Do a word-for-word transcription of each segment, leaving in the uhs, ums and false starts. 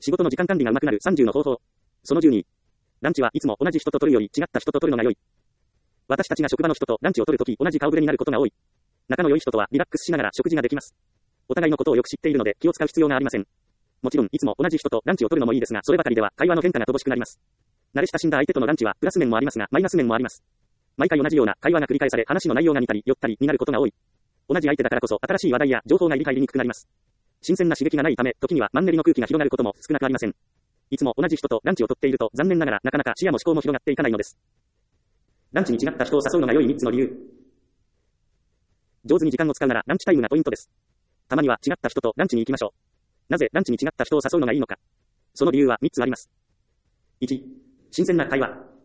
仕事の時間管理が上手くなるさんじゅうの方法。そのじゅうに。ランチはいつも同じ人と取るより違った人と取るのが良い。私たちが職場の人とランチを取るとき同じ顔ぶれになることが多い。仲の良い人とはリラックスしながら食事ができます。お互いのことをよく知っているので気を使う必要がありません。もちろんいつも同じ人とランチを取るのもいいですが、そればかりでは会話の変化が乏しくなります。慣れ親しんだ相手とのランチはプラス面もありますがマイナス面もあります。毎回同じような会話が繰り返され話の内容が似たり寄ったりになることが多い。同じ相手だからこそ新しい話題や情報が理解しにくくなります。新鮮な刺激がないため、時にはマンネリの空気が広がることも少なくありません。いつも同じ人とランチを取っていると残念ながらなかなか視野も思考も広がっていかないのです。ランチに違った人を誘うのが良いみっつの理由。上手に時間を使うならランチタイムがポイントです。たまには違った人とランチに行きましょう。なぜランチに違った人を誘うのがいいのか。その理由はみっつあります。いち、新鮮な会話。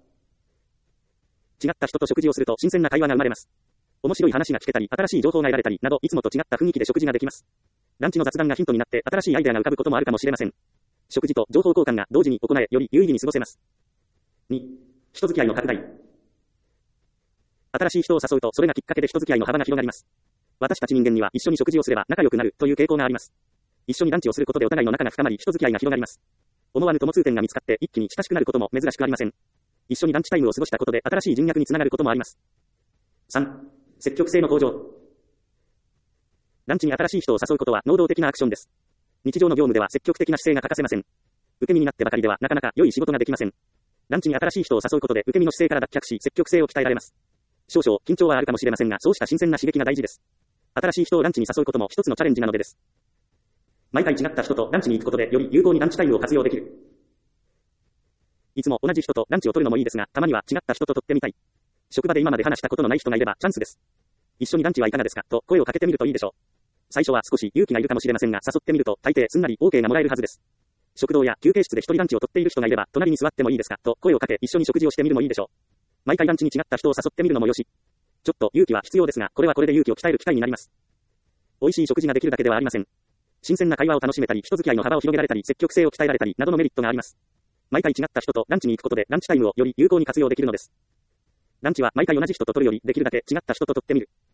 違った人と食事をすると新鮮な会話が生まれます。面白い話が聞けたり、新しい情報が得られたりなど、いつもと違った雰囲気で食事ができます。ランチの雑談がヒントになって新しいアイデアが浮かぶこともあるかもしれません。食事と情報交換が同時に行え、より有意義に過ごせます。に、人付き合いの拡大。新しい人を誘うと、それがきっかけで人付き合いの幅が広がります。私たち人間には一緒に食事をすれば仲良くなるという傾向があります。一緒にランチをすることでお互いの仲が深まり、人付き合いが広がります。思わぬ共通点が見つかって一気に親しくなることも珍しくありません。一緒にランチタイムを過ごしたことで新しい人脈につながることもあります。さん、積極性の向上。ランチに新しい人を誘うことは能動的なアクションです。日常の業務では積極的な姿勢が欠かせません。受け身になってばかりではなかなか良い仕事ができません。ランチに新しい人を誘うことで受け身の姿勢から脱却し、積極性を鍛えられます。少々緊張はあるかもしれませんが、そうした新鮮な刺激が大事です。新しい人をランチに誘うことも一つのチャレンジなのでです。毎回違った人とランチに行くことでより有効にランチタイムを活用できる。いつも同じ人とランチを取るのもいいですが、たまには違った人と取ってみたい。職場で今まで話したことのない人がいればチャンスです。一緒にランチはいかがですかと声をかけてみるといいでしょう。最初は少し勇気がいるかもしれませんが、誘ってみると大抵すんなり オーケー がもらえるはずです。食堂や休憩室で一人ランチを取っている人がいれば、隣に座ってもいいですかと声をかけ一緒に食事をしてみるもいいでしょう。毎回ランチに違った人を誘ってみるのもよし。ちょっと勇気は必要ですが、これはこれで勇気を鍛える機会になります。美味しい食事ができるだけではありません。新鮮な会話を楽しめたり、人付き合いの幅を広げられたり、積極性を鍛えられたりなどのメリットがあります。毎回違った人とランチに行くことでランチタイムをより有効に活用できるのです。ランチは毎回同じ人と取るよりできるだけ違った人と取ってみる。